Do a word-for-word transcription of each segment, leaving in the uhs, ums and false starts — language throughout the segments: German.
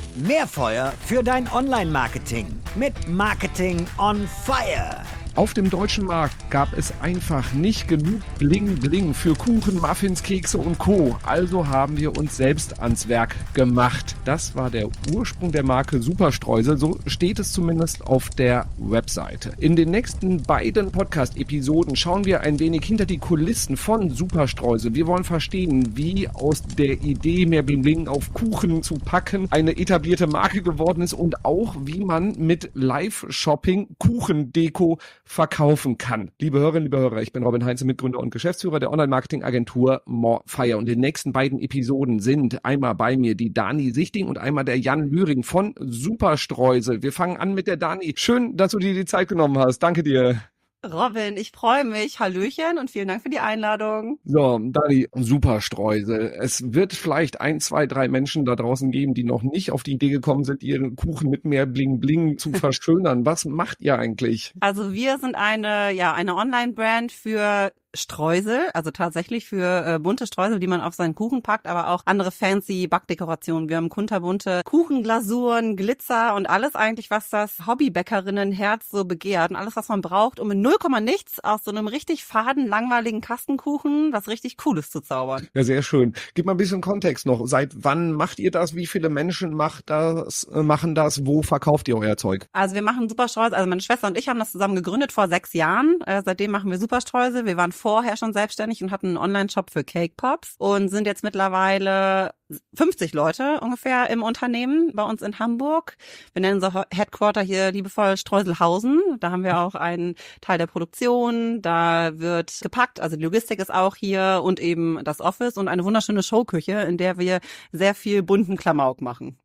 Mehr Feuer für dein Online-Marketing mit Marketing on Fire. Auf dem deutschen Markt gab es einfach nicht genug Bling-Bling für Kuchen, Muffins, Kekse und Co. Also haben wir uns selbst ans Werk gemacht. Das war der Ursprung der Marke Superstreusel. So steht es zumindest auf der Webseite. In den nächsten beiden Podcast-Episoden schauen wir ein wenig hinter die Kulissen von Superstreusel. Wir wollen verstehen, wie aus der Idee, mehr Bling-Bling auf Kuchen zu packen, eine etablierte Marke geworden ist und auch, wie man mit Live-Shopping Kuchendeko verkaufen kann. Liebe Hörerinnen, liebe Hörer, ich bin Robin Heinze, Mitgründer und Geschäftsführer der Online-Marketing-Agentur Morefire. Und in den nächsten beiden Episoden sind einmal bei mir die Dani Sichting und einmal der Jan Lühring von Superstreusel. Wir fangen an mit der Dani. Schön, dass du dir die Zeit genommen hast. Danke dir. Robin, ich freue mich. Hallöchen und vielen Dank für die Einladung. So, Dani, Superstreusel. Es wird vielleicht ein, zwei, drei Menschen da draußen geben, die noch nicht auf die Idee gekommen sind, ihren Kuchen mit mehr Bling-Bling zu verschönern. Was macht ihr eigentlich? Also wir sind eine, ja, eine Online-Brand für Streusel, also tatsächlich für äh, bunte Streusel, die man auf seinen Kuchen packt, aber auch andere fancy Backdekorationen. Wir haben kunterbunte Kuchenglasuren, Glitzer und alles eigentlich, was das Hobbybäckerinnenherz so begehrt und alles, was man braucht, um in null Komma nichts aus so einem richtig faden, langweiligen Kastenkuchen was richtig Cooles zu zaubern. Ja, sehr schön. Gib mal ein bisschen Kontext noch. Seit wann macht ihr das? Wie viele Menschen macht das, äh, machen das? Wo verkauft ihr euer Zeug? Also wir machen Superstreusel, also meine Schwester und ich haben das zusammen gegründet vor sechs Jahren. Äh, seitdem machen wir Superstreusel. Wir waren vorher schon selbstständig und hatten einen Online-Shop für Cake Pops und sind jetzt mittlerweile fünfzig Leute ungefähr im Unternehmen bei uns in Hamburg. Wir nennen unser Headquarter hier liebevoll Streuselhausen. Da haben wir auch einen Teil der Produktion. Da wird gepackt, also die Logistik ist auch hier und eben das Office und eine wunderschöne Showküche, in der wir sehr viel bunten Klamauk machen.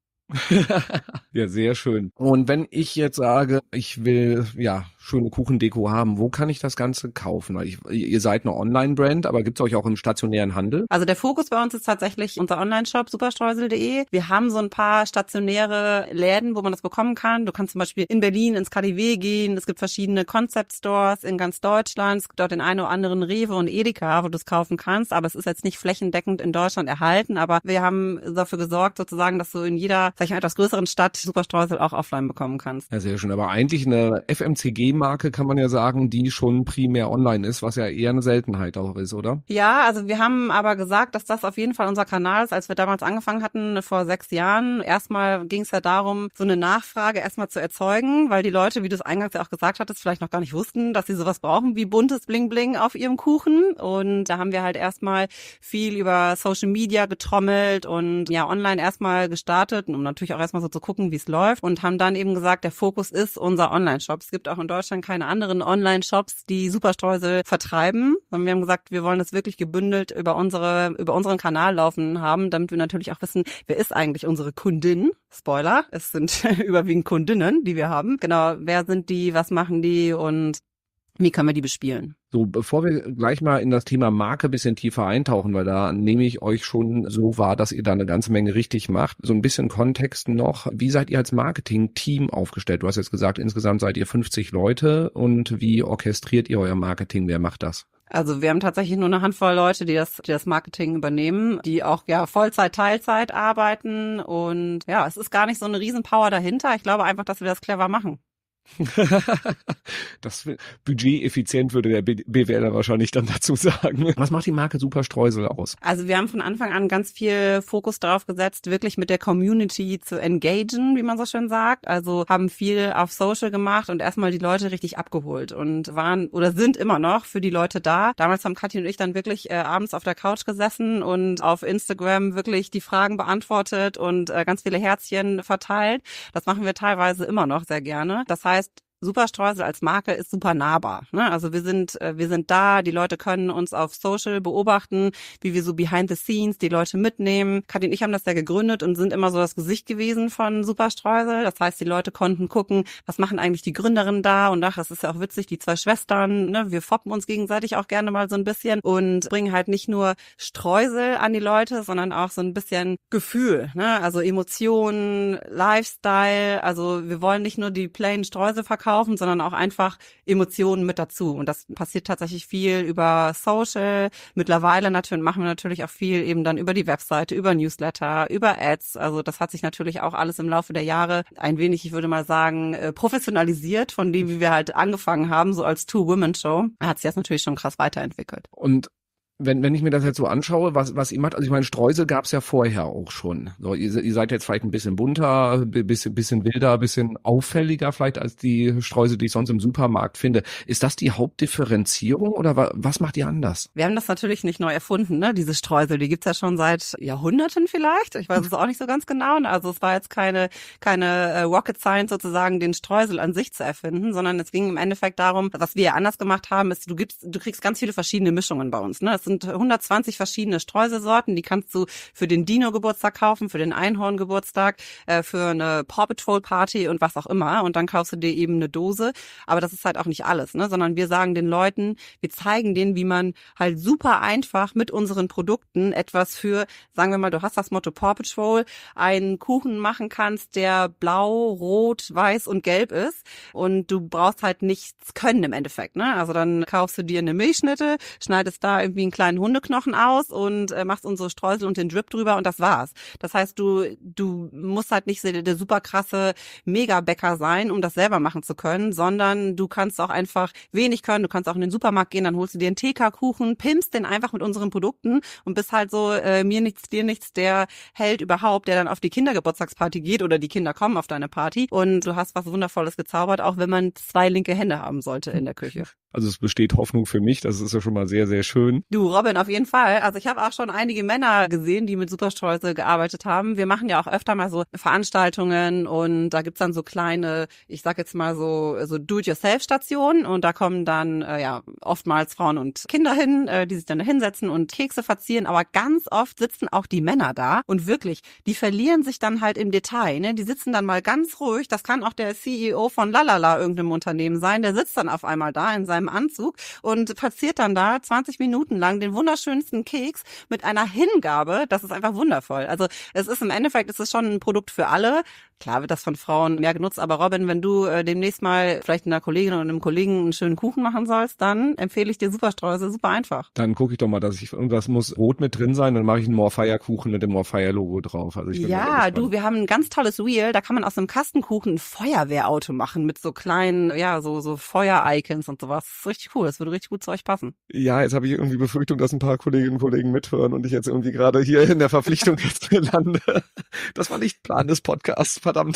Ja, sehr schön. Und wenn ich jetzt sage, ich will ja schöne Kuchendeko haben, wo kann ich das Ganze kaufen? Weil ich, ihr seid eine Online-Brand, aber gibt es euch auch im stationären Handel? Also der Fokus bei uns ist tatsächlich unser Online-Shop superstreusel punkt de. Wir haben so ein paar stationäre Läden, wo man das bekommen kann. Du kannst zum Beispiel in Berlin ins K D W gehen. Es gibt verschiedene Concept-Stores in ganz Deutschland. Es gibt auch den einen oder anderen Rewe und Edeka, wo du es kaufen kannst. Aber es ist jetzt nicht flächendeckend in Deutschland erhalten. Aber wir haben dafür gesorgt, sozusagen, dass du in jeder, sag ich mal, etwas größeren Stadt Superstreusel auch offline bekommen kannst. Ja, sehr schön. Aber eigentlich eine F M C G-Marke kann man ja sagen, die schon primär online ist, was ja eher eine Seltenheit auch ist, oder? Ja, also wir haben aber gesagt, dass das auf jeden Fall unser Kanal ist, als wir damals angefangen hatten, vor sechs Jahren. Erstmal ging es ja darum, so eine Nachfrage erstmal zu erzeugen, weil die Leute, wie du es eingangs ja auch gesagt hattest, vielleicht noch gar nicht wussten, dass sie sowas brauchen wie buntes Bling-Bling auf ihrem Kuchen. Und da haben wir halt erstmal viel über Social Media getrommelt und ja, online erstmal gestartet, um natürlich auch erstmal so zu gucken, wie es läuft und haben dann eben gesagt, der Fokus ist unser Online-Shop. Es gibt auch in Deutschland keine anderen Online-Shops, die Superstreusel vertreiben. Und wir haben gesagt, wir wollen das wirklich gebündelt über unsere, über unseren Kanal laufen haben, damit wir natürlich auch wissen, wer ist eigentlich unsere Kundin? Spoiler, es sind überwiegend Kundinnen, die wir haben. Genau, wer sind die, was machen die und wie können wir die bespielen? So, bevor wir gleich mal in das Thema Marke ein bisschen tiefer eintauchen, weil da nehme ich euch schon so wahr, dass ihr da eine ganze Menge richtig macht. So ein bisschen Kontext noch. Wie seid ihr als Marketing-Team aufgestellt? Du hast jetzt gesagt, insgesamt seid ihr fünfzig Leute. Und wie orchestriert ihr euer Marketing? Wer macht das? Also wir haben tatsächlich nur eine Handvoll Leute, die das, die das Marketing übernehmen, die auch ja Vollzeit, Teilzeit arbeiten. Und ja, es ist gar nicht so eine Riesenpower dahinter. Ich glaube einfach, dass wir das clever machen. Das Budget effizient würde der B W L wahrscheinlich dann dazu sagen. Was macht die Marke Superstreusel aus? Also wir haben von Anfang an ganz viel Fokus darauf gesetzt, wirklich mit der Community zu engagen, wie man so schön sagt. Also haben viel auf Social gemacht und erstmal die Leute richtig abgeholt und waren oder sind immer noch für die Leute da. Damals haben Kathi und ich dann wirklich äh, abends auf der Couch gesessen und auf Instagram wirklich die Fragen beantwortet und äh, ganz viele Herzchen verteilt. Das machen wir teilweise immer noch sehr gerne. Das heißt, Superstreusel als Marke ist super nahbar, ne? Also wir sind wir sind da, die Leute können uns auf Social beobachten, wie wir so behind the scenes die Leute mitnehmen. Kathi und ich haben das ja gegründet und sind immer so das Gesicht gewesen von Superstreusel. Das heißt, die Leute konnten gucken, was machen eigentlich die Gründerinnen da und ach, das ist ja auch witzig, die zwei Schwestern, ne? Wir foppen uns gegenseitig auch gerne mal so ein bisschen und bringen halt nicht nur Streusel an die Leute, sondern auch so ein bisschen Gefühl, ne? Also Emotionen, Lifestyle. Also wir wollen nicht nur die plain Streusel verkaufen, kaufen, sondern auch einfach Emotionen mit dazu. Und das passiert tatsächlich viel über Social. Mittlerweile natürlich machen wir natürlich auch viel eben dann über die Webseite, über Newsletter, über Ads. Also das hat sich natürlich auch alles im Laufe der Jahre ein wenig, ich würde mal sagen, professionalisiert von dem, wie wir halt angefangen haben, so als Two-Women-Show. Hat sich das natürlich schon krass weiterentwickelt. Und Wenn, wenn ich mir das jetzt so anschaue, was, was ihr macht, also ich meine, Streusel gab's ja vorher auch schon. So, ihr, ihr seid jetzt vielleicht ein bisschen bunter, bisschen, bisschen wilder, bisschen auffälliger vielleicht als die Streusel, die ich sonst im Supermarkt finde. Ist das die Hauptdifferenzierung oder wa, was macht ihr anders? Wir haben das natürlich nicht neu erfunden, ne? Diese Streusel, die gibt's ja schon seit Jahrhunderten vielleicht. Ich weiß es auch nicht so ganz genau. Also es war jetzt keine, keine äh, Rocket Science sozusagen, den Streusel an sich zu erfinden, sondern es ging im Endeffekt darum, was wir anders gemacht haben, ist, du gibst, du kriegst ganz viele verschiedene Mischungen bei uns, ne? Es sind hundertzwanzig verschiedene Streuselsorten, die kannst du für den Dino-Geburtstag kaufen, für den Einhorn-Geburtstag, äh, für eine Paw Patrol-Party und was auch immer. Und dann kaufst du dir eben eine Dose. Aber das ist halt auch nicht alles, ne? Sondern wir sagen den Leuten, wir zeigen denen, wie man halt super einfach mit unseren Produkten etwas für, sagen wir mal, du hast das Motto Paw Patrol, einen Kuchen machen kannst, der blau, rot, weiß und gelb ist. Und du brauchst halt nichts können im Endeffekt, ne? Also dann kaufst du dir eine Milchschnitte, schneidest da irgendwie einen kleinen Hundeknochen aus und äh, machst unsere Streusel und den Drip drüber und das war's. Das heißt, du du musst halt nicht der, der super krasse Mega-Bäcker sein, um das selber machen zu können, sondern du kannst auch einfach wenig können. Du kannst auch in den Supermarkt gehen, dann holst du dir einen T K-Kuchen, pimpst den einfach mit unseren Produkten und bist halt so äh, mir nichts, dir nichts, der Held überhaupt, der dann auf die Kindergeburtstagsparty geht oder die Kinder kommen auf deine Party und du hast was Wundervolles gezaubert, auch wenn man zwei linke Hände haben sollte in der Küche. Also es besteht Hoffnung für mich, das ist ja schon mal sehr, sehr schön. Du, Robin, auf jeden Fall. Also ich habe auch schon einige Männer gesehen, die mit Superstreusel gearbeitet haben. Wir machen ja auch öfter mal so Veranstaltungen und da gibt's dann so kleine, ich sag jetzt mal so so Do-it-yourself-Stationen und da kommen dann äh, ja oftmals Frauen und Kinder hin, äh, die sich dann da hinsetzen und Kekse verzieren, aber ganz oft sitzen auch die Männer da und wirklich, die verlieren sich dann halt im Detail, ne? Die sitzen dann mal ganz ruhig, das kann auch der C E O von Lalala irgendeinem Unternehmen sein, der sitzt dann auf einmal da in seinem Anzug und verziert dann da zwanzig Minuten lang den wunderschönsten Keks mit einer Hingabe. Das ist einfach wundervoll. Also es ist im Endeffekt, es ist schon ein Produkt für alle. Klar wird das von Frauen mehr genutzt, aber Robin, wenn du äh, demnächst mal vielleicht einer Kollegin oder einem Kollegen einen schönen Kuchen machen sollst, dann empfehle ich dir Superstreusel, super einfach. Dann gucke ich doch mal, dass ich, irgendwas muss rot mit drin sein, dann mache ich einen Morefire-Kuchen mit dem Morefire-Logo drauf. Also ich bin ja, du, wir haben ein ganz tolles Wheel, da kann man aus einem Kastenkuchen ein Feuerwehrauto machen mit so kleinen, ja, so so Feuer-Icons und sowas. Das ist richtig cool, das würde richtig gut zu euch passen. Ja, jetzt habe ich irgendwie Befürchtung, dass ein paar Kolleginnen und Kollegen mithören und ich jetzt irgendwie gerade hier in der Verpflichtung jetzt lande. Das war nicht Plan des Podcasts, verdammt.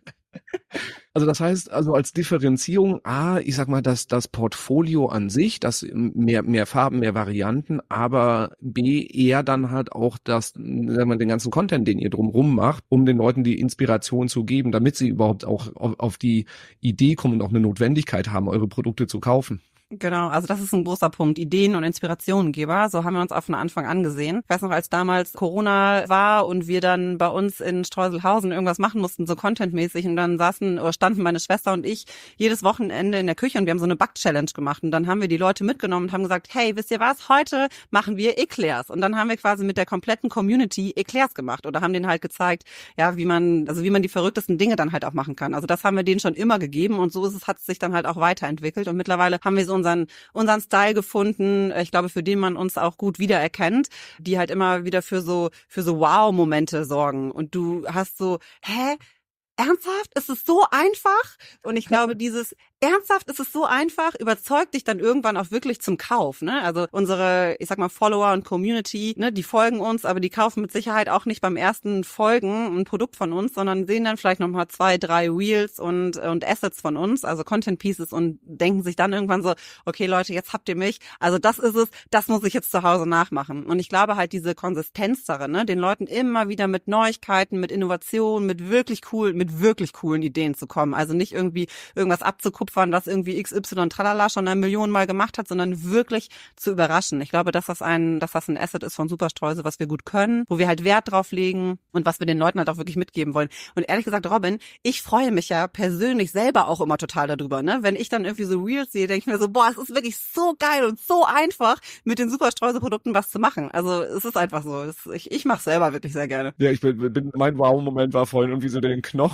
Also das heißt, also als Differenzierung, A, ich sag mal, dass das Portfolio an sich, das mehr mehr Farben, mehr Varianten, aber B, eher dann halt auch das, sagen wir, den ganzen Content, den ihr drumrum macht, um den Leuten die Inspiration zu geben, damit sie überhaupt auch auf, auf die Idee kommen und auch eine Notwendigkeit haben, eure Produkte zu kaufen. Genau, also das ist ein großer Punkt. Ideen- und Inspirationengeber, so haben wir uns auf den Anfang angesehen. Ich weiß noch, als damals Corona war und wir dann bei uns in Streuselhausen irgendwas machen mussten, so contentmäßig, und dann saßen oder standen meine Schwester und ich jedes Wochenende in der Küche und wir haben so eine Back-Challenge gemacht und dann haben wir die Leute mitgenommen und haben gesagt, hey, wisst ihr was, heute machen wir Eclairs und dann haben wir quasi mit der kompletten Community Eclairs gemacht oder haben denen halt gezeigt, ja, wie man, also wie man die verrücktesten Dinge dann halt auch machen kann. Also das haben wir denen schon immer gegeben und so ist es, hat es sich dann halt auch weiterentwickelt und mittlerweile haben wir so unseren unseren Style gefunden, ich glaube, für den man uns auch gut wiedererkennt, die halt immer wieder für so für so Wow-Momente sorgen. Und du hast so, hä? Ernsthaft? Ist es so einfach? Und ich glaube, dieses ernsthaft ist es so einfach, überzeugt dich dann irgendwann auch wirklich zum Kauf, ne? Also unsere, ich sag mal, Follower und Community, ne, die folgen uns, aber die kaufen mit Sicherheit auch nicht beim ersten Folgen ein Produkt von uns, sondern sehen dann vielleicht nochmal zwei, drei Reels und, und Assets von uns, also Content Pieces und denken sich dann irgendwann so, okay Leute, jetzt habt ihr mich, also das ist es, das muss ich jetzt zu Hause nachmachen. Und ich glaube halt diese Konsistenz darin, ne, den Leuten immer wieder mit Neuigkeiten, mit Innovationen, mit wirklich cool, mit wirklich coolen Ideen zu kommen. Also nicht irgendwie irgendwas abzukupfern, was irgendwie X Y tralala schon eine Million Mal gemacht hat, sondern wirklich zu überraschen. Ich glaube, dass das ein, dass das ein Asset ist von Superstreusel, was wir gut können, wo wir halt Wert drauf legen und was wir den Leuten halt auch wirklich mitgeben wollen. Und ehrlich gesagt, Robin, ich freue mich ja persönlich selber auch immer total darüber, ne? Wenn ich dann irgendwie so Reels sehe, denke ich mir so, boah, es ist wirklich so geil und so einfach, mit den Superstreusel-Produkten was zu machen. Also es ist einfach so. Es, ich ich mache es selber wirklich sehr gerne. Ja, ich bin, bin mein Wow-Moment war vorhin irgendwie so den Knochen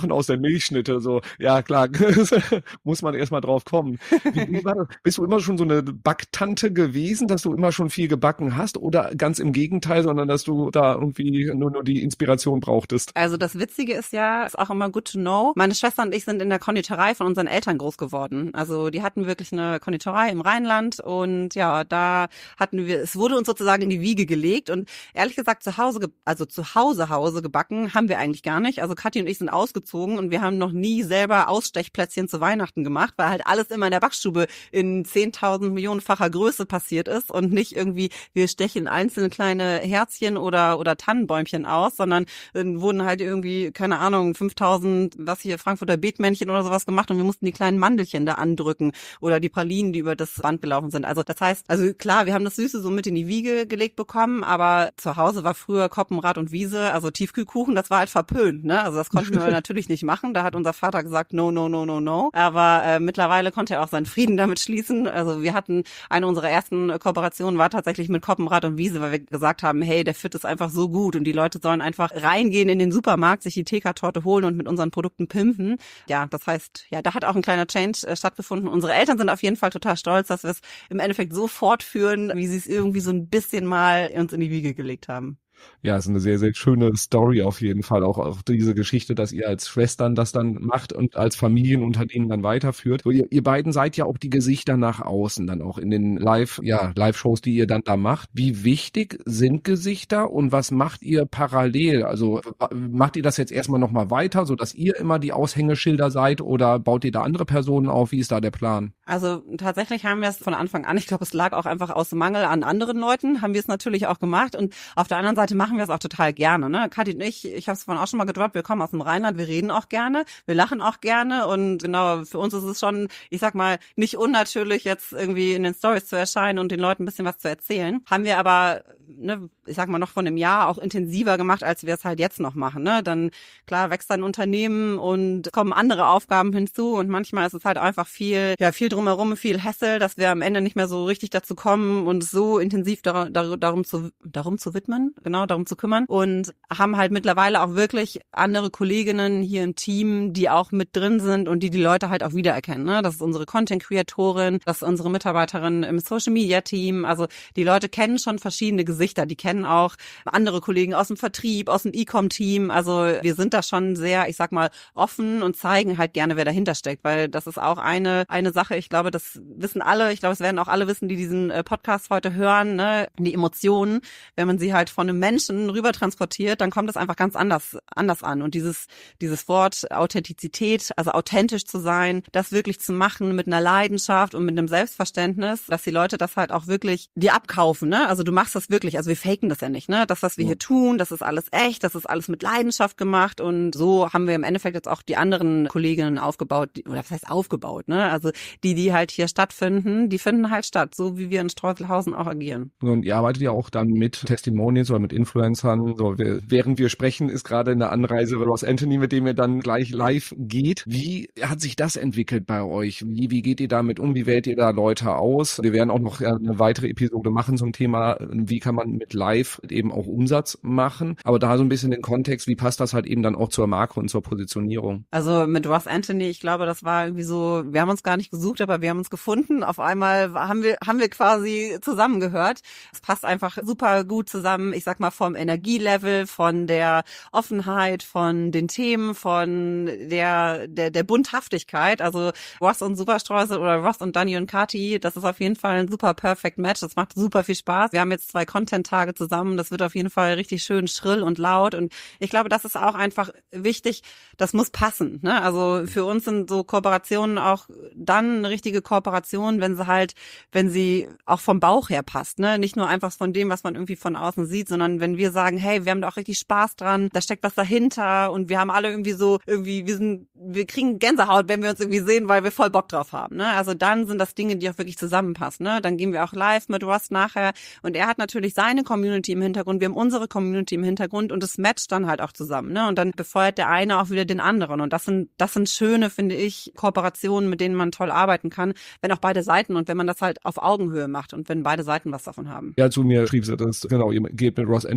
Kuchen aus der Milchschnitte. So, ja klar, muss man erstmal drauf kommen. Wie, wie war das? Bist du immer schon so eine Backtante gewesen, dass du immer schon viel gebacken hast oder ganz im Gegenteil, sondern dass du da irgendwie nur, nur die Inspiration brauchtest? Also das Witzige ist ja, ist auch immer good to know. Meine Schwester und ich sind in der Konditorei von unseren Eltern groß geworden. Also die hatten wirklich eine Konditorei im Rheinland und ja, da hatten wir, es wurde uns sozusagen in die Wiege gelegt und ehrlich gesagt zu Hause, also zu Hause Hause gebacken haben wir eigentlich gar nicht. Also Kathi und ich sind ausgezogen und wir haben noch nie selber Ausstechplätzchen zu Weihnachten gemacht, weil halt alles immer in der Backstube in zehntausend Millionenfacher Größe passiert ist und nicht irgendwie, wir stechen einzelne kleine Herzchen oder oder Tannenbäumchen aus, sondern äh, wurden halt irgendwie, keine Ahnung, fünftausend, was hier, Frankfurter Beetmännchen oder sowas gemacht und wir mussten die kleinen Mandelchen da andrücken oder die Pralinen, die über das Band gelaufen sind. Also das heißt, also klar, wir haben das Süße so mit in die Wiege gelegt bekommen, aber zu Hause war früher Koppenrad und Wiese, also Tiefkühlkuchen, das war halt verpönt, ne? Also das konnten wir natürlich nicht machen. Da hat unser Vater gesagt, no, no, no, no, no. Aber äh, mittlerweile konnte er auch seinen Frieden damit schließen. Also wir hatten, eine unserer ersten Kooperationen war tatsächlich mit Koppenrad und Wiese, weil wir gesagt haben, hey, der Fit ist einfach so gut und die Leute sollen einfach reingehen in den Supermarkt, sich die T K-Torte holen und mit unseren Produkten pimpen. Ja, das heißt, ja, da hat auch ein kleiner Change äh, stattgefunden. Unsere Eltern sind auf jeden Fall total stolz, dass wir es im Endeffekt so fortführen, wie sie es irgendwie so ein bisschen mal uns in die Wiege gelegt haben. Ja, ist eine sehr, sehr schöne Story auf jeden Fall. Auch, auch diese Geschichte, dass ihr als Schwestern das dann macht und als Familienunternehmen dann weiterführt. So, ihr, ihr beiden seid ja auch die Gesichter nach außen, dann auch in den Live, ja, Live-Shows, die ihr dann da macht. Wie wichtig sind Gesichter und was macht ihr parallel? Also macht ihr das jetzt erstmal nochmal weiter, sodass ihr immer die Aushängeschilder seid oder baut ihr da andere Personen auf? Wie ist da der Plan? Also tatsächlich haben wir es von Anfang an, ich glaube, es lag auch einfach aus Mangel an anderen Leuten, haben wir es natürlich auch gemacht und auf der anderen Seite machen wir es auch total gerne, ne? Kathi und ich, ich habe es vorhin auch schon mal gedroppt, wir kommen aus dem Rheinland, wir reden auch gerne, wir lachen auch gerne und genau, für uns ist es schon, ich sag mal, nicht unnatürlich, jetzt irgendwie in den Stories zu erscheinen und den Leuten ein bisschen was zu erzählen. Haben wir aber, ne, ich sag mal, noch von einem Jahr auch intensiver gemacht, als wir es halt jetzt noch machen, ne? Dann, klar, wächst ein Unternehmen und kommen andere Aufgaben hinzu und manchmal ist es halt einfach viel, ja, viel drumherum, viel Hassel, dass wir am Ende nicht mehr so richtig dazu kommen, uns so intensiv dar- dar- darum zu, darum zu widmen, genau, darum zu kümmern und haben halt mittlerweile auch wirklich andere Kolleginnen hier im Team, die auch mit drin sind und die die Leute halt auch wiedererkennen, ne? Das ist unsere Content-Creatorin, das ist unsere Mitarbeiterin im Social-Media-Team, also die Leute kennen schon verschiedene Gesichter, die kennen auch andere Kollegen aus dem Vertrieb, aus dem E-Com-Team, also wir sind da schon sehr, ich sag mal, offen und zeigen halt gerne, wer dahinter steckt, weil das ist auch eine eine Sache, ich glaube, das wissen alle, ich glaube, es werden auch alle wissen, die diesen Podcast heute hören, ne? Die Emotionen, wenn man sie halt von einem Menschen rüber transportiert, dann kommt es einfach ganz anders anders an und dieses dieses Wort Authentizität, also authentisch zu sein, das wirklich zu machen mit einer Leidenschaft und mit einem Selbstverständnis, dass die Leute das halt auch wirklich dir abkaufen, ne? Also du machst das wirklich, also wir faken das ja nicht, ne? Das, was wir ja. hier tun, das ist alles echt, das ist alles mit Leidenschaft gemacht und so haben wir im Endeffekt jetzt auch die anderen Kolleginnen aufgebaut, die, oder was heißt aufgebaut, ne? Also die, die halt hier stattfinden, die finden halt statt, so wie wir in Streuselhausen auch agieren. Und ihr arbeitet ja auch dann mit Testimonials oder mit Influencern. So, wir, während wir sprechen, ist gerade eine Anreise Ross Anthony, mit dem ihr dann gleich live geht. Wie hat sich das entwickelt bei euch? Wie, wie geht ihr damit um? Wie wählt ihr da Leute aus? Wir werden auch noch eine weitere Episode machen zum Thema, wie kann man mit Live eben auch Umsatz machen. Aber da so ein bisschen den Kontext, wie passt das halt eben dann auch zur Marke und zur Positionierung? Also mit Ross Anthony, ich glaube, das war irgendwie so, wir haben uns gar nicht gesucht, aber wir haben uns gefunden. Auf einmal haben wir, haben wir quasi zusammengehört. Es passt einfach super gut zusammen, ich sag mal vom Energielevel, von der Offenheit, von den Themen, von der, der, der Bunthaftigkeit. Also Ross und Superstreusel oder Ross und Dani und Kathi, das ist auf jeden Fall ein super perfect Match. Das macht super viel Spaß. Wir haben jetzt zwei Content-Tage zusammen. Das wird auf jeden Fall richtig schön schrill und laut. Und ich glaube, das ist auch einfach wichtig. Das muss passen, ne? Also für uns sind so Kooperationen auch dann eine richtige Kooperation, wenn sie halt, wenn sie auch vom Bauch her passt, ne? Nicht nur einfach von dem, was man irgendwie von außen sieht, sondern wenn wir sagen, hey, wir haben da auch richtig Spaß dran, da steckt was dahinter und wir haben alle irgendwie so, irgendwie, wir sind, wir kriegen Gänsehaut, wenn wir uns irgendwie sehen, weil wir voll Bock drauf haben, ne? Also dann sind das Dinge, die auch wirklich zusammenpassen, ne? Dann gehen wir auch live mit Ross nachher und er hat natürlich seine Community im Hintergrund, wir haben unsere Community im Hintergrund und es matcht dann halt auch zusammen, ne? Und dann befeuert der eine auch wieder den anderen und das sind, das sind schöne, finde ich, Kooperationen, mit denen man toll arbeiten kann, wenn auch beide Seiten und wenn man das halt auf Augenhöhe macht und wenn beide Seiten was davon haben. Ja, zu mir schrieb sie das, genau, ihr geht mit Ross Anthony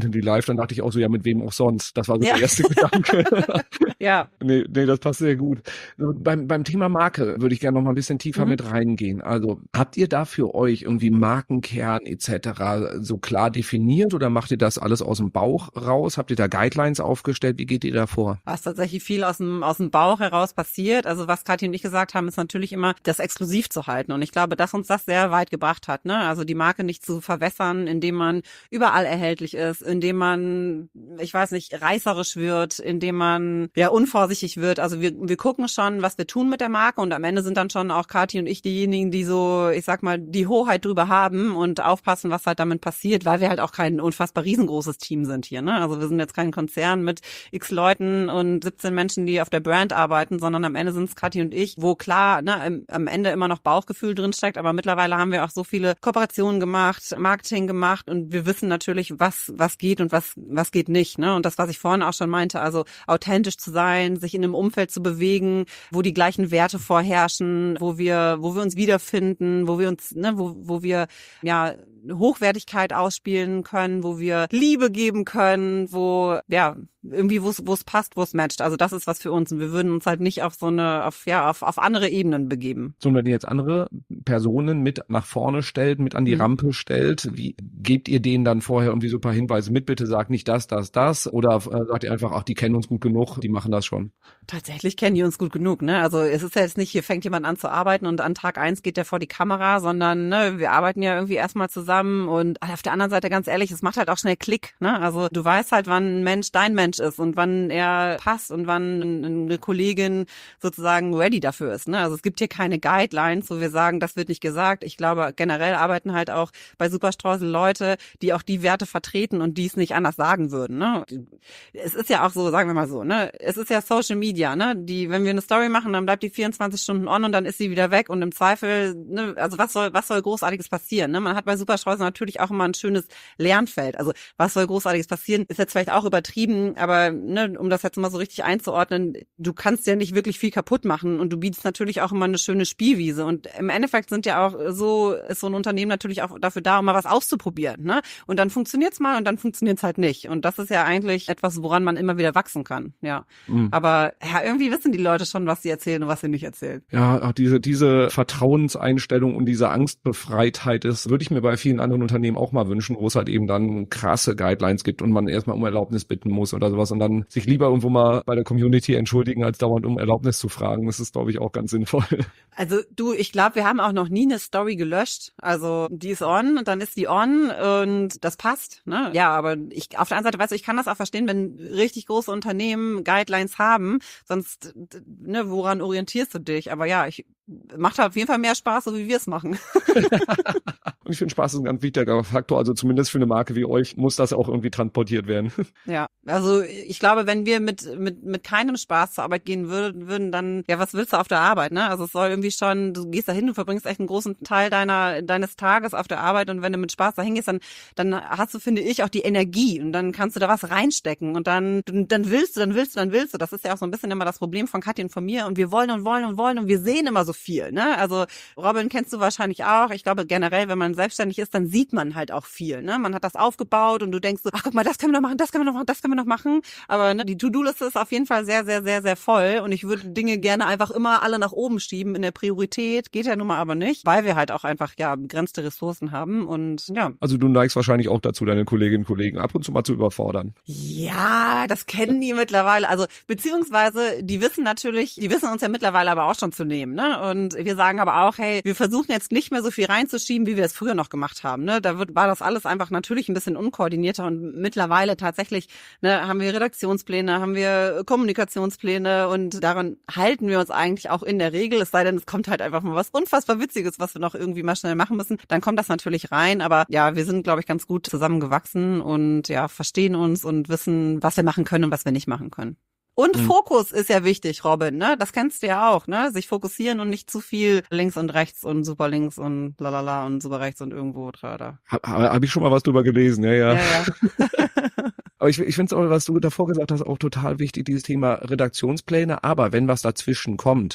die live, dann dachte ich auch so, ja, mit wem auch sonst. Das war so Ja. der erste Gedanke. Ja. Nee, nee, das passt sehr gut. So, beim, beim Thema Marke würde ich gerne noch mal ein bisschen tiefer Mhm. mit reingehen. Also habt ihr da für euch irgendwie Markenkern et cetera so klar definiert oder macht ihr das alles aus dem Bauch raus? Habt ihr da Guidelines aufgestellt? Wie geht ihr da vor? Was tatsächlich viel aus dem, aus dem Bauch heraus passiert. Also was Kathi und ich gesagt haben, ist natürlich immer, das exklusiv zu halten. Und ich glaube, dass uns das sehr weit gebracht hat, ne? Also die Marke nicht zu verwässern, indem man überall erhältlich ist, indem man, ich weiß nicht, reißerisch wird, indem man ja unvorsichtig wird. Also wir, wir gucken schon, was wir tun mit der Marke und am Ende sind dann schon auch Kathi und ich diejenigen, die so, ich sag mal, die Hoheit drüber haben und aufpassen, was halt damit passiert, weil wir halt auch kein unfassbar riesengroßes Team sind hier, ne? Also wir sind jetzt kein Konzern mit x Leuten und siebzehn Menschen, die auf der Brand arbeiten, sondern am Ende sind es Kathi und ich, wo klar, ne, am Ende immer noch Bauchgefühl drin steckt, aber mittlerweile haben wir auch so viele Kooperationen gemacht, Marketing gemacht und wir wissen natürlich, was was geht und was was geht nicht, ne? Und das, was ich vorhin auch schon meinte, also authentisch zu sein, sich in einem Umfeld zu bewegen, wo die gleichen Werte vorherrschen, wo wir wo wir uns wiederfinden, wo wir uns, ne, wo wo wir ja Hochwertigkeit ausspielen können, wo wir Liebe geben können, wo ja irgendwie wo es wo es passt, wo es matcht. Also das ist was für uns und wir würden uns halt nicht auf so eine auf ja auf auf andere Ebenen begeben. So, wenn ihr jetzt andere Personen mit nach vorne stellt, mit an die Mhm. Rampe stellt, wie gebt ihr denen dann vorher irgendwie so ein paar Hinweise mit? Bitte sagt nicht das, das, das oder äh, sagt ihr einfach, ach, die kennen uns gut genug, die machen das schon? Tatsächlich kennen die uns gut genug, ne? Also es ist ja jetzt nicht, hier fängt jemand an zu arbeiten und an Tag eins geht der vor die Kamera, sondern ne, wir arbeiten ja irgendwie erstmal zusammen und auf der anderen Seite ganz ehrlich, es macht halt auch schnell Klick, ne? Also du weißt halt, wann ein Mensch dein Mensch ist und wann er passt und wann eine Kollegin sozusagen ready dafür ist, ne? Also es gibt hier keine Guidelines, wo wir sagen, das wird nicht gesagt. Ich glaube, generell arbeiten halt auch bei Superstreusel Leute, die auch die Werte vertreten und die es nicht anders sagen würden, ne? Es ist ja auch so, sagen wir mal so, ne? Es ist ja Social Media, ne? Die, wenn wir eine Story machen, dann bleibt die vierundzwanzig Stunden on und dann ist sie wieder weg und im Zweifel, ne, also was soll, was soll Großartiges passieren, ne? Man hat bei Superstreusel natürlich auch immer ein schönes Lernfeld. Also was soll Großartiges passieren, ist jetzt vielleicht auch übertrieben, aber ne, um das jetzt mal so richtig einzuordnen, du kannst ja nicht wirklich viel kaputt machen und du bietest natürlich auch immer eine schöne Spielwiese und im Endeffekt sind ja auch so, ist so ein Unternehmen natürlich auch dafür da, um mal was auszuprobieren, ne? Und dann funktioniert's mal und dann funktioniert's halt nicht und das ist ja eigentlich etwas, woran man immer wieder wachsen kann, ja. Mhm. Aber ja, irgendwie wissen die Leute schon, was sie erzählen und was sie nicht erzählen. Ja, auch diese, diese Vertrauenseinstellung und diese Angstbefreitheit ist, würde ich mir bei vielen anderen Unternehmen auch mal wünschen, wo es halt eben dann krasse Guidelines gibt und man erstmal um Erlaubnis bitten muss oder sowas und dann sich lieber irgendwo mal bei der Community entschuldigen, als dauernd um Erlaubnis zu fragen. Das ist, glaube ich, auch ganz sinnvoll. Also du, ich glaube, wir haben auch noch nie eine Story gelöscht. Also die ist on und dann ist die on und das passt, ne? Ja, aber ich auf der anderen Seite, weißt du, ich kann das auch verstehen, wenn richtig große Unternehmen Guidelines haben, sonst, ne, woran orientierst du dich? Aber ja, ich macht auf jeden Fall mehr Spaß, so wie wir es machen. Und ich finde, Spaß ist ein ganz wichtiger Faktor. Also zumindest für eine Marke wie euch muss das auch irgendwie transportiert werden. Ja, also ich glaube, wenn wir mit mit mit keinem Spaß zur Arbeit gehen würden, würden dann, ja, was willst du auf der Arbeit, ne? Also es soll irgendwie schon, du gehst da hin, du verbringst echt einen großen Teil deiner deines Tages auf der Arbeit und wenn du mit Spaß da hingehst, dann dann hast du, finde ich, auch die Energie und dann kannst du da was reinstecken und dann dann willst du, dann willst du, dann willst du. Das ist ja auch so ein bisschen immer das Problem von Kathi und von mir und wir wollen und wollen und wollen und wir sehen immer so viel, ne? Also Robin kennst du wahrscheinlich auch. Ich glaube generell, wenn man selbstständig ist, dann sieht man halt auch viel, ne? Man hat das aufgebaut und du denkst so, ach guck mal, das können wir noch machen, das können wir noch machen, das können wir noch machen. Aber ne, die To-Do-Liste ist auf jeden Fall sehr, sehr, sehr, sehr voll und ich würde Dinge gerne einfach immer alle nach oben schieben in der Priorität. Geht ja nun mal aber nicht, weil wir halt auch einfach ja begrenzte Ressourcen haben und ja. Also du neigst wahrscheinlich auch dazu, deine Kolleginnen und Kollegen ab und zu mal zu überfordern. Ja, das kennen die mittlerweile. Also beziehungsweise die wissen natürlich, die wissen uns ja mittlerweile aber auch schon zu nehmen, ne? Und wir sagen aber auch, hey, wir versuchen jetzt nicht mehr so viel reinzuschieben, wie wir es früher noch gemacht haben, ne? Da wird, war das alles einfach natürlich ein bisschen unkoordinierter und mittlerweile tatsächlich, ne, haben wir Redaktionspläne, haben wir Kommunikationspläne und daran halten wir uns eigentlich auch in der Regel, es sei denn, es kommt halt einfach mal was unfassbar Witziges, was wir noch irgendwie mal schnell machen müssen, dann kommt das natürlich rein, aber ja, wir sind, glaube ich, ganz gut zusammengewachsen und ja, verstehen uns und wissen, was wir machen können und was wir nicht machen können. Und mhm. Fokus ist ja wichtig, Robin, ne? Das kennst du ja auch, ne? Sich fokussieren und nicht zu viel links und rechts und super links und lalala und super rechts und irgendwo da. Habe hab ich schon mal was drüber gelesen, ja, ja. ja, ja. Aber ich, ich finde es auch, was du davor gesagt hast, auch total wichtig, dieses Thema Redaktionspläne. Aber wenn was dazwischen kommt,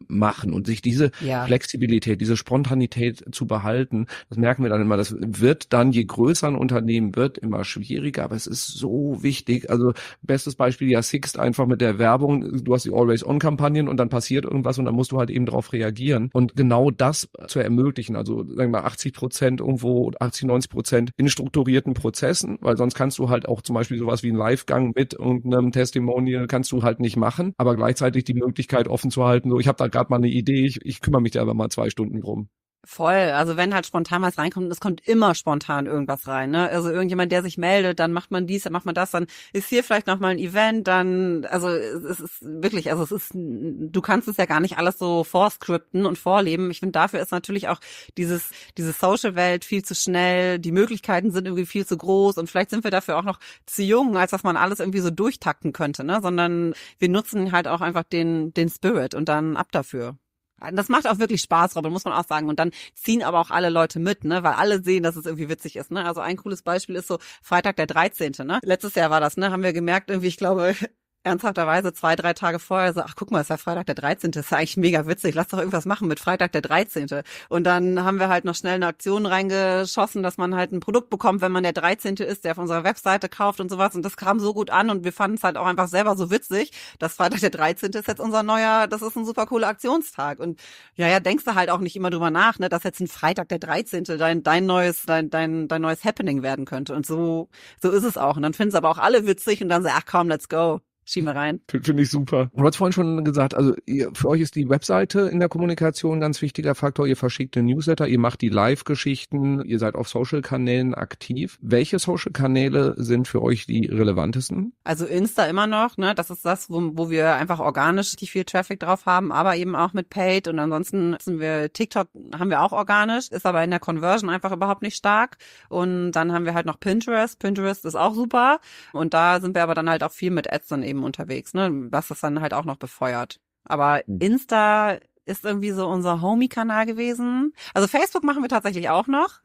machen und sich diese Ja. Flexibilität, diese Spontanität zu behalten, das merken wir dann immer, das wird dann, je größer ein Unternehmen wird, immer schwieriger, aber es ist so wichtig. Also bestes Beispiel ja Sixt, einfach mit der Werbung, du hast die Always-On-Kampagnen und dann passiert irgendwas und dann musst du halt eben darauf reagieren und genau das zu ermöglichen, also sagen wir mal achtzig Prozent irgendwo, achtzig, neunzig Prozent in strukturierten Prozessen, weil sonst kannst du halt auch zum Beispiel sowas wie einen Livegang mit irgendeinem Testimonial kannst du halt nicht machen, aber gleichzeitig die Möglichkeit offen zu halten, so ich habe da gerade mal eine Idee, ich, ich kümmere mich da aber mal zwei Stunden drum. Voll, also wenn halt spontan was reinkommt, es kommt immer spontan irgendwas rein, ne? Also irgendjemand, der sich meldet, dann macht man dies, dann macht man das, dann ist hier vielleicht nochmal ein Event, dann, also es ist wirklich, also es ist, du kannst es ja gar nicht alles so vorscripten und vorleben. Ich finde, dafür ist natürlich auch dieses, diese Social-Welt viel zu schnell, die Möglichkeiten sind irgendwie viel zu groß und vielleicht sind wir dafür auch noch zu jung, als dass man alles irgendwie so durchtakten könnte, ne? Sondern wir nutzen halt auch einfach den, den Spirit und dann ab dafür. Das macht auch wirklich Spaß, Robin, muss man auch sagen. Und dann ziehen aber auch alle Leute mit, ne, weil alle sehen, dass es irgendwie witzig ist, ne. Also ein cooles Beispiel ist so Freitag der dreizehnte, ne. Letztes Jahr war das, ne, haben wir gemerkt, irgendwie, ich glaube, ernsthafterweise zwei, drei Tage vorher so, ach guck mal, ist ja Freitag der dreizehnte, ist ja eigentlich mega witzig, lass doch irgendwas machen mit Freitag der dreizehnte. Und dann haben wir halt noch schnell eine Aktion reingeschossen, dass man halt ein Produkt bekommt, wenn man der dreizehnte ist, der auf unserer Webseite kauft und sowas. Und das kam so gut an und wir fanden es halt auch einfach selber so witzig, dass Freitag der dreizehnte ist jetzt unser neuer, das ist ein super cooler Aktionstag. Und ja, ja, denkst du halt auch nicht immer drüber nach, ne, dass jetzt ein Freitag der dreizehnte dein, dein neues, dein, dein, dein neues Happening werden könnte. Und so, so ist es auch. Und dann finden es aber auch alle witzig und dann so, ach komm, let's go. Schieben wir rein. Finde ich super. Du hast vorhin schon gesagt, also ihr, für euch ist die Webseite in der Kommunikation ein ganz wichtiger Faktor. Ihr verschickt eine Newsletter, ihr macht die Live-Geschichten, ihr seid auf Social-Kanälen aktiv. Welche Social-Kanäle sind für euch die relevantesten? Also Insta immer noch, ne? Das ist das, wo, wo wir einfach organisch richtig viel Traffic drauf haben, aber eben auch mit Paid. Und ansonsten sind wir TikTok haben wir auch organisch, ist aber in der Conversion einfach überhaupt nicht stark. Und dann haben wir halt noch Pinterest. Pinterest ist auch super. Und da sind wir aber dann halt auch viel mit Ads dann eben unterwegs, ne, was das dann halt auch noch befeuert. Aber Insta ist irgendwie so unser Homie-Kanal gewesen. Also Facebook machen wir tatsächlich auch noch.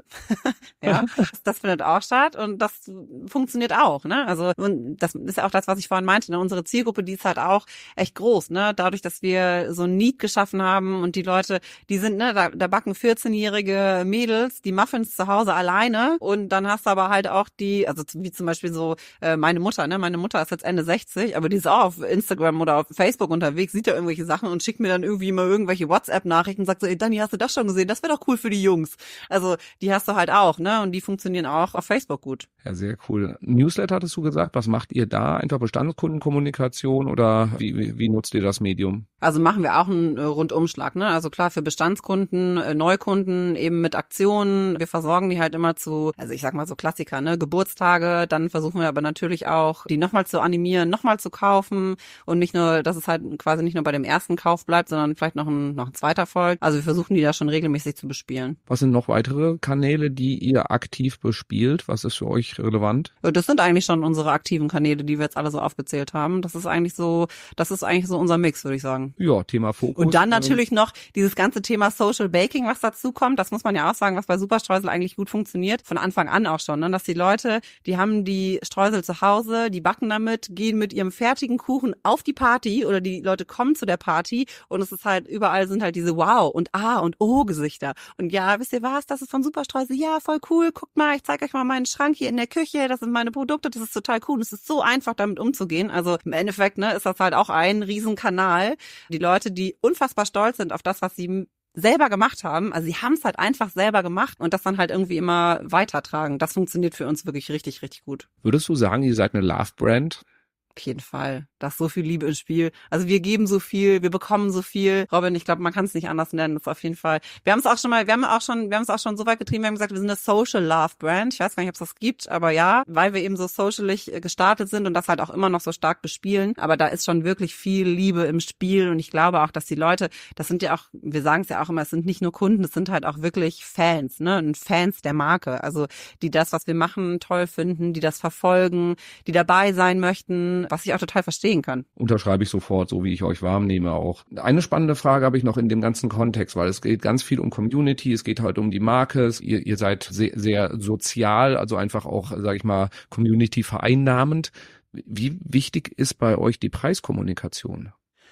Ja, das, das findet auch statt und das funktioniert auch, ne? Also und das ist ja auch das, was ich vorhin meinte, ne? Unsere Zielgruppe, die ist halt auch echt groß, ne? Dadurch, dass wir so ein Need geschaffen haben und die Leute, die sind, ne, da, da backen vierzehnjährige Mädels die Muffins zu Hause alleine und dann hast du aber halt auch die, also wie zum Beispiel so äh, meine Mutter, ne? Meine Mutter ist jetzt Ende sechzig, aber die ist auch auf Instagram oder auf Facebook unterwegs, sieht ja irgendwelche Sachen und schickt mir dann irgendwie mal irgendwelche WhatsApp-Nachrichten, sagt so, ey Dani, hast du das schon gesehen? Das wäre doch cool für die Jungs. Also die hast du halt auch, ne? Und die funktionieren auch auf Facebook gut. Ja, sehr cool. Newsletter hattest du gesagt, was macht ihr da? Einfach Bestandskundenkommunikation oder wie, wie, wie nutzt ihr das Medium? Also machen wir auch einen äh, Rundumschlag, ne? Also klar für Bestandskunden, äh, Neukunden eben mit Aktionen. Wir versorgen die halt immer zu, also ich sag mal so Klassiker, ne? Geburtstage. Dann versuchen wir aber natürlich auch, die nochmal zu animieren, nochmal zu kaufen und nicht nur, dass es halt quasi nicht nur bei dem ersten Kauf bleibt, sondern vielleicht noch ein, noch ein zweiter folgt. Also wir versuchen die da schon regelmäßig zu bespielen. Was sind noch weitere Kanäle, die ihr aktiv bespielt? Was ist für euch relevant? Das sind eigentlich schon unsere aktiven Kanäle, die wir jetzt alle so aufgezählt haben. Das ist eigentlich so, das ist eigentlich so unser Mix, würde ich sagen. Ja, Thema Fokus. Und dann natürlich noch dieses ganze Thema Social Baking, was dazu kommt. Das muss man ja auch sagen, was bei Superstreusel eigentlich gut funktioniert. Von Anfang an auch schon, ne? Dass die Leute, die haben die Streusel zu Hause, die backen damit, gehen mit ihrem fertigen Kuchen auf die Party oder die Leute kommen zu der Party und es ist halt, überall sind halt diese Wow- und Ah- und Oh-Gesichter. Und ja, wisst ihr was, das ist von Superstreusel. Ja, voll cool. Guckt mal, ich zeige euch mal meinen Schrank hier in der Küche. Das sind meine Produkte. Das ist total cool. Es ist so einfach, damit umzugehen. Also im Endeffekt, ne, ist das halt auch ein Riesenkanal. Die Leute, die unfassbar stolz sind auf das, was sie selber gemacht haben. Also sie haben es halt einfach selber gemacht und das dann halt irgendwie immer weitertragen. Das funktioniert für uns wirklich richtig, richtig gut. Würdest du sagen, ihr seid eine Love-Brand? Auf jeden Fall. Da ist so viel Liebe im Spiel. Also wir geben so viel, wir bekommen so viel. Robin, ich glaube, man kann es nicht anders nennen. Das ist auf jeden Fall. Wir haben es auch schon mal, wir haben auch schon, wir haben es auch schon so weit getrieben, wir haben gesagt, wir sind eine Social Love Brand. Ich weiß gar nicht, ob es das gibt, aber ja, weil wir eben so socialig gestartet sind und das halt auch immer noch so stark bespielen. Aber da ist schon wirklich viel Liebe im Spiel und ich glaube auch, dass die Leute, das sind ja auch, wir sagen es ja auch immer, es sind nicht nur Kunden, es sind halt auch wirklich Fans, ne, und Fans der Marke. Also die das, was wir machen, toll finden, die das verfolgen, die dabei sein möchten. Was ich auch total verstehen kann. Unterschreibe ich sofort, so wie ich euch wahrnehme auch. Eine spannende Frage habe ich noch in dem ganzen Kontext, weil es geht ganz viel um Community, es geht halt um die Marke, ihr, ihr seid sehr, sehr sozial, also einfach auch, sage ich mal, Community vereinnahmend. Wie wichtig ist bei euch die Preiskommunikation?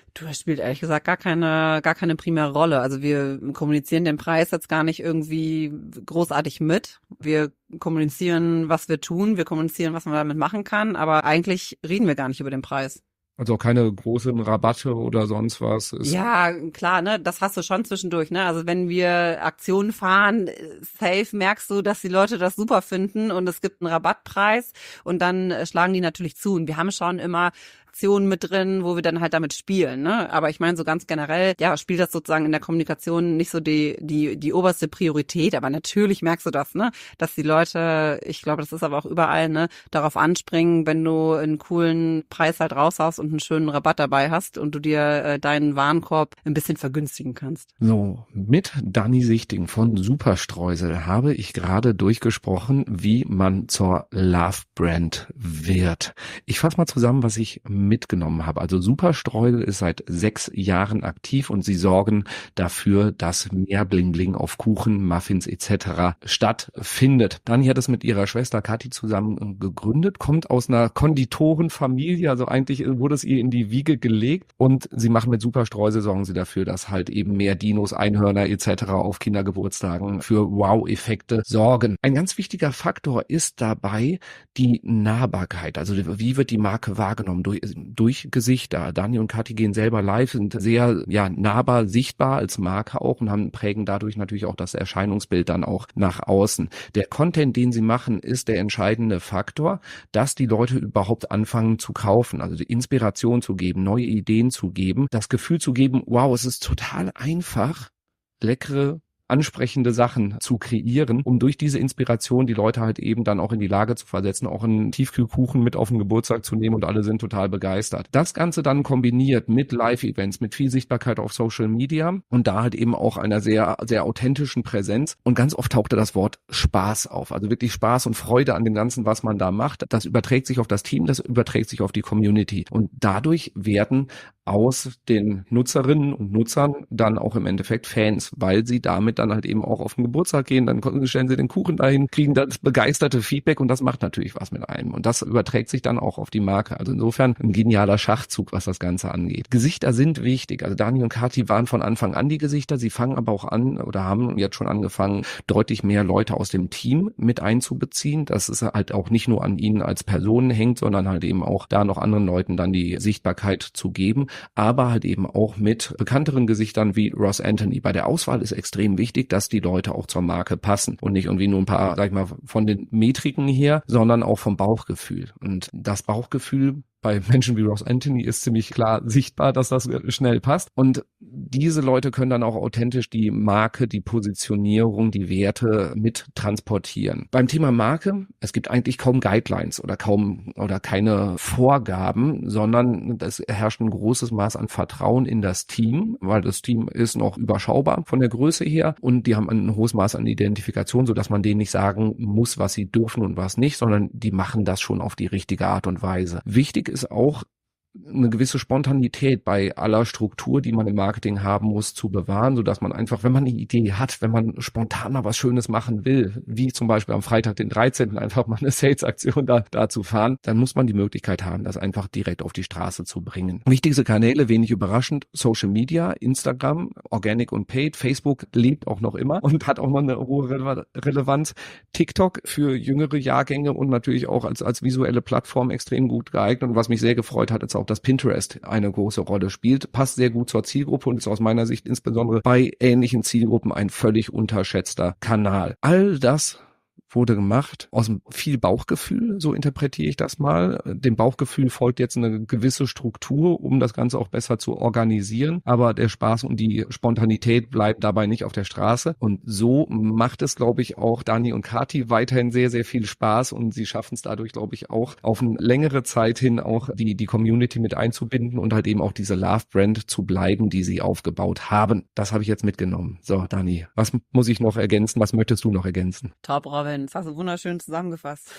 Du, das spielt ehrlich gesagt gar keine, gar keine primäre Rolle. Also wir kommunizieren den Preis jetzt gar nicht irgendwie großartig mit. Wir kommunizieren, was wir tun. Wir kommunizieren, was man damit machen kann. Aber eigentlich reden wir gar nicht über den Preis. Also auch keine großen Rabatte oder sonst was. Ist Ja, klar, ne, das hast du schon zwischendurch, ne? Also wenn wir Aktionen fahren, safe merkst du, dass die Leute das super finden und es gibt einen Rabattpreis und dann äh, schlagen die natürlich zu. Und wir haben schon immer Aktionen mit drin, wo wir dann halt damit spielen, ne? Aber ich meine so ganz generell, ja, spielt das sozusagen in der Kommunikation nicht so die die die oberste Priorität, aber natürlich merkst du das, ne? Dass die Leute, ich glaube, das ist aber auch überall, ne, darauf anspringen, wenn du einen coolen Preis halt raushaust und einen schönen Rabatt dabei hast und du dir äh, deinen Warenkorb ein bisschen vergünstigen kannst. So, mit Dani Sichting von Superstreusel habe ich gerade durchgesprochen, wie man zur Love Brand wird. Ich fasse mal zusammen, was ich mitgenommen habe. Also Superstreusel ist seit sechs Jahren aktiv und sie sorgen dafür, dass mehr Bling Bling auf Kuchen, Muffins et cetera stattfindet. Dani hat es mit ihrer Schwester Kathi zusammen gegründet, kommt aus einer Konditorenfamilie, also eigentlich wurde es ihr in die Wiege gelegt und sie machen mit Superstreusel, sorgen sie dafür, dass halt eben mehr Dinos, Einhörner et cetera auf Kindergeburtstagen für Wow-Effekte sorgen. Ein ganz wichtiger Faktor ist dabei die Nahbarkeit. Also wie wird die Marke wahrgenommen? Durch, durch Gesichter. Dani und Kathi gehen selber live, sind sehr ja nahbar sichtbar als Marke auch und haben prägen dadurch natürlich auch das Erscheinungsbild dann auch nach außen. Der Content, den sie machen, ist der entscheidende Faktor, dass die Leute überhaupt anfangen zu kaufen, also die Inspiration zu geben, neue Ideen zu geben, das Gefühl zu geben, wow, es ist total einfach, leckere ansprechende Sachen zu kreieren, um durch diese Inspiration die Leute halt eben dann auch in die Lage zu versetzen, auch einen Tiefkühlkuchen mit auf den Geburtstag zu nehmen und alle sind total begeistert. Das Ganze dann kombiniert mit Live-Events, mit viel Sichtbarkeit auf Social Media und da halt eben auch einer sehr, sehr authentischen Präsenz und ganz oft tauchte das Wort Spaß auf, also wirklich Spaß und Freude an dem Ganzen, was man da macht. Das überträgt sich auf das Team, das überträgt sich auf die Community und dadurch werden aus den Nutzerinnen und Nutzern dann auch im Endeffekt Fans, weil sie damit dann halt eben auch auf den Geburtstag gehen, dann stellen sie den Kuchen dahin, kriegen das begeisterte Feedback und das macht natürlich was mit einem und das überträgt sich dann auch auf die Marke. Also insofern ein genialer Schachzug, was das Ganze angeht. Gesichter sind wichtig. Also Dani und Kathi waren von Anfang an die Gesichter, sie fangen aber auch an oder haben jetzt schon angefangen, deutlich mehr Leute aus dem Team mit einzubeziehen, dass es halt auch nicht nur an ihnen als Personen hängt, sondern halt eben auch da noch anderen Leuten dann die Sichtbarkeit zu geben, aber halt eben auch mit bekannteren Gesichtern wie Ross Anthony. Bei der Auswahl ist extrem wichtig, dass die Leute auch zur Marke passen und nicht irgendwie nur ein paar, sag ich mal, von den Metriken her, sondern auch vom Bauchgefühl. Und das Bauchgefühl bei Menschen wie Ross Anthony ist ziemlich klar sichtbar, dass das schnell passt. Und diese Leute können dann auch authentisch die Marke, die Positionierung, die Werte mit transportieren. Beim Thema Marke, es gibt eigentlich kaum Guidelines oder kaum oder keine Vorgaben, sondern es herrscht ein großes Maß an Vertrauen in das Team, weil das Team ist noch überschaubar von der Größe her und die haben ein hohes Maß an Identifikation, sodass man denen nicht sagen muss, was sie dürfen und was nicht, sondern die machen das schon auf die richtige Art und Weise. Wichtig ist auch, eine gewisse Spontanität bei aller Struktur, die man im Marketing haben muss, zu bewahren, sodass man einfach, wenn man eine Idee hat, wenn man spontan mal was Schönes machen will, wie zum Beispiel am Freitag, den dreizehnten einfach mal eine Sales-Aktion da, da zu fahren, dann muss man die Möglichkeit haben, das einfach direkt auf die Straße zu bringen. Wichtigste Kanäle, wenig überraschend, Social Media, Instagram, Organic und Paid, Facebook lebt auch noch immer und hat auch noch eine hohe Rele- Relevanz, TikTok für jüngere Jahrgänge und natürlich auch als, als visuelle Plattform extrem gut geeignet und was mich sehr gefreut hat, ist auch, dass Pinterest eine große Rolle spielt, passt sehr gut zur Zielgruppe und ist aus meiner Sicht insbesondere bei ähnlichen Zielgruppen ein völlig unterschätzter Kanal. All das wurde gemacht aus viel Bauchgefühl, so interpretiere ich das mal. Dem Bauchgefühl folgt jetzt eine gewisse Struktur, um das Ganze auch besser zu organisieren, aber der Spaß und die Spontanität bleibt dabei nicht auf der Straße und so macht es, glaube ich, auch Dani und Kathi weiterhin sehr, sehr viel Spaß und sie schaffen es dadurch, glaube ich, auch auf eine längere Zeit hin auch die, die Community mit einzubinden und halt eben auch diese Love-Brand zu bleiben, die sie aufgebaut haben. Das habe ich jetzt mitgenommen. So, Dani, was muss ich noch ergänzen? Was möchtest du noch ergänzen? Top, Robin. Das hast du wunderschön zusammengefasst.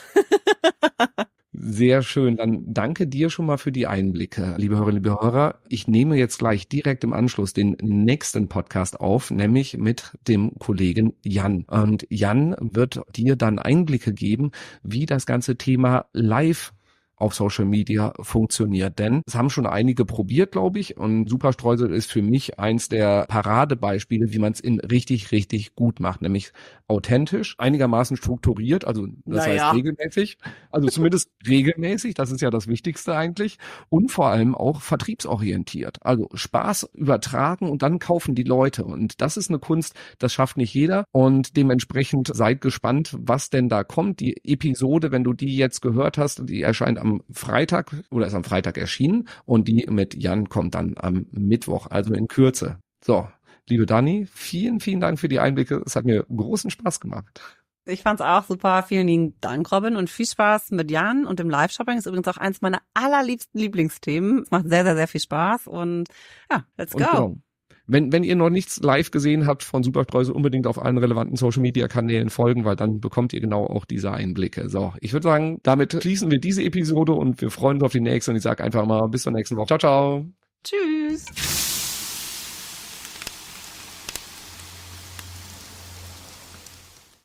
Sehr schön. Dann danke dir schon mal für die Einblicke, liebe Hörerinnen, liebe Hörer. Ich nehme jetzt gleich direkt im Anschluss den nächsten Podcast auf, nämlich mit dem Kollegen Jan. Und Jan wird dir dann Einblicke geben, wie das ganze Thema Live auf Social Media funktioniert. Denn es haben schon einige probiert, glaube ich, und Superstreusel ist für mich eins der Paradebeispiele, wie man es in richtig, richtig gut macht, nämlich authentisch, einigermaßen strukturiert, also das Naja. heißt regelmäßig, also zumindest regelmäßig, das ist ja das Wichtigste eigentlich, und vor allem auch vertriebsorientiert, also Spaß übertragen und dann kaufen die Leute, und das ist eine Kunst, das schafft nicht jeder, und dementsprechend seid gespannt, was denn da kommt. Die Episode, wenn du die jetzt gehört hast, die erscheint am Freitag oder ist am Freitag erschienen, und die mit Jan kommt dann am Mittwoch, also in Kürze. So, liebe Dani, vielen, vielen Dank für die Einblicke. Es hat mir großen Spaß gemacht. Ich fand's auch super. Vielen lieben Dank, Robin, und viel Spaß mit Jan und dem Live-Shopping. Ist übrigens auch eins meiner allerliebsten Lieblingsthemen. Es macht sehr, sehr, sehr viel Spaß und ja, let's go. Und genau. Wenn, wenn ihr noch nichts live gesehen habt von Superstreusel, unbedingt auf allen relevanten Social-Media-Kanälen folgen, weil dann bekommt ihr genau auch diese Einblicke. So, ich würde sagen, damit schließen wir diese Episode und wir freuen uns auf die nächste, und ich sage einfach mal bis zur nächsten Woche. Ciao, ciao. Tschüss.